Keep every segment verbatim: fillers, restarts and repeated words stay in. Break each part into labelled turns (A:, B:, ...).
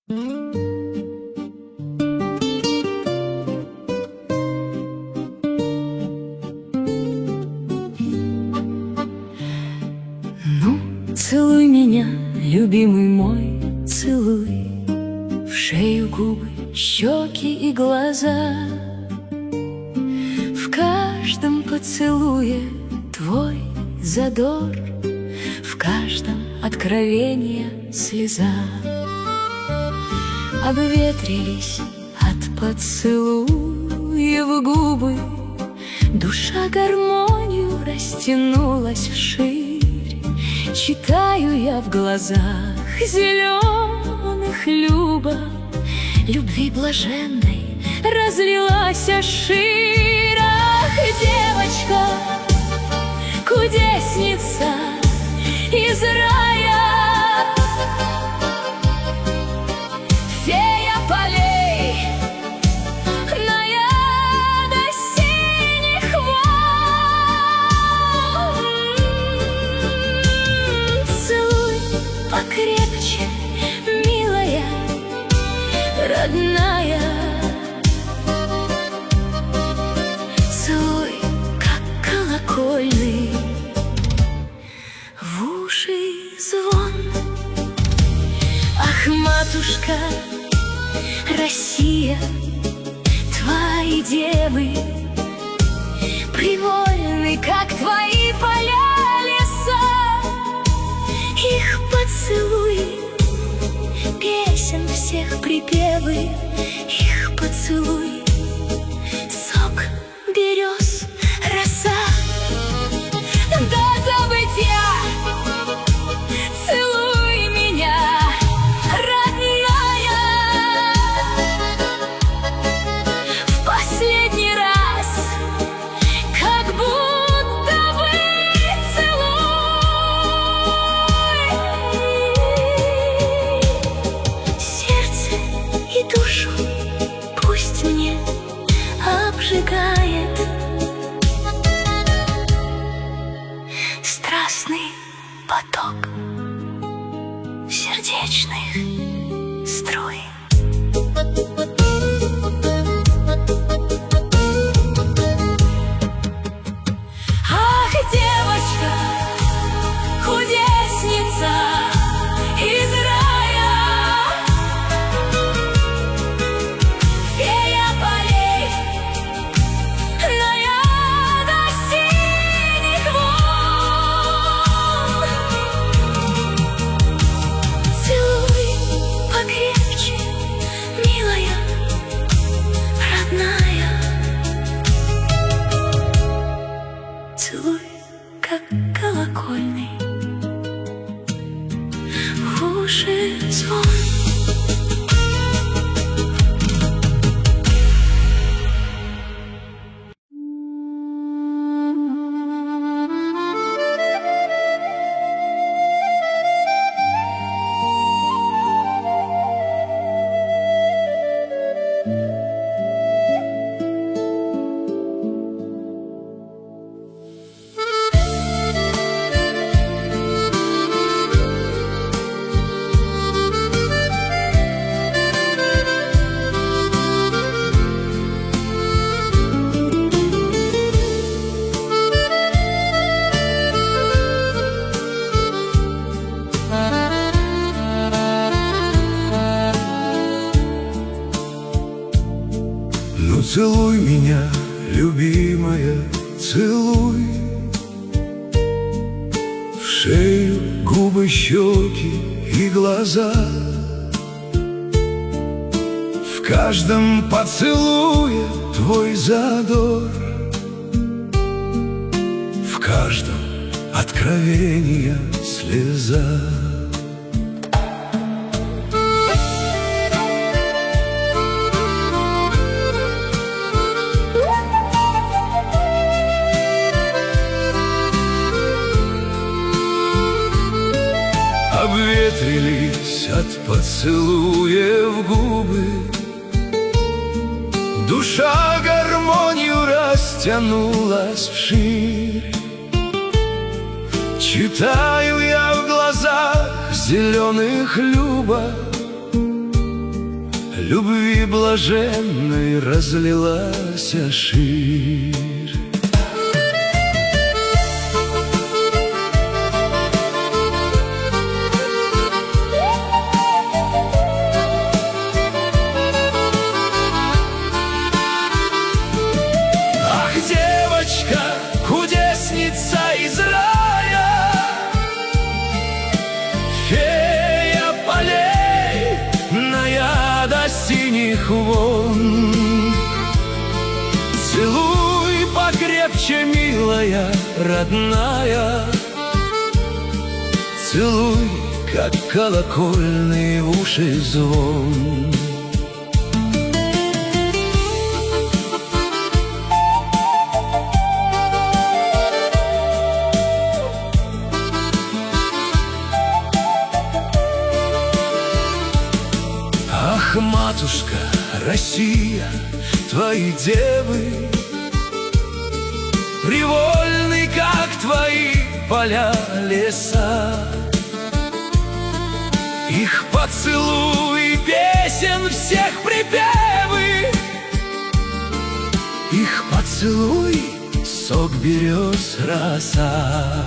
A: Ну, целуй меня, любимый мой, целуй в шею, губы, щеки и глаза. В каждом поцелуе твой задор, в каждом откровение слеза. Обветрились от поцелуев губы, душа гармонию растянулась вширь. Читаю я в глазах зеленых люба, любви блаженной разлилась ширь. Ах, девочка, кудесница из рая, фея полей, наяда синих волн. Целуй покрепче, милая, родная. Целуй, как колокольный, в уши звон. Ах, матушка Россия, твои девы привольны, как твои поля, леса. Их поцелуи, песен всех припевы, их поцелуи, сок берез, роса. До забытья целуй меня, родная, в последний раз, как будто бы целуй. Сердце и душу пусть мне обжигает страстный поток сердечных струй. Ах, девочка, кудесница из рая, фея полей, наяда синих волн. Целуй покрепче, милая, родная. Целуй, как колокольный, в уши звон.
B: Ну, целуй меня, любимая, целуй в шею, губы, щеки и глаза. В каждом поцелуе твой задор, в каждом откровение слеза. Обветрились от поцелуев губы, душа гармонию растянулась вширь. Читаю я в глазах зеленых люба, любви блаженной разлилась ширь. Ах, девочка, кудесница из рая, фея полей, наяда синих волн. Целуй покрепче, милая, родная, целуй, как колокольный в уши звон. Ах, матушка Россия, твои девы привольны, как твои поля, леса. Их поцелуй, песен всех припевы, их поцелуй, сок берез роса.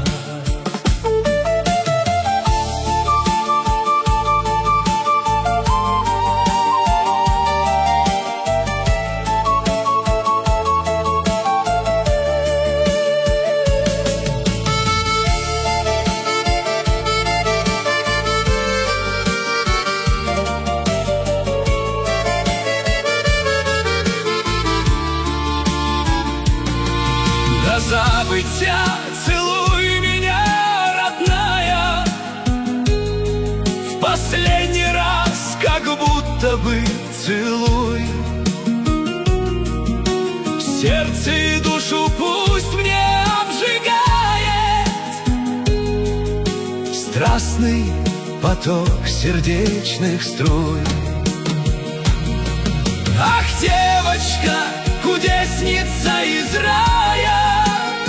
B: До забытья целуй меня, родная, в последний раз, как будто бы целуй. Сердце и душу пусть мне обжигает страстный поток сердечных струй. Ах, девочка, кудесница из рая,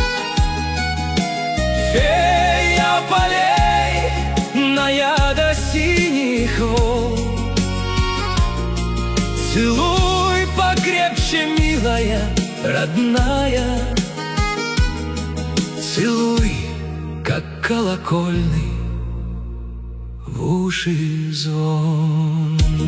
B: фея полей, наяда синих волн. Целуй покрепче, милая, родная, целуй, как колокольный в уши звон.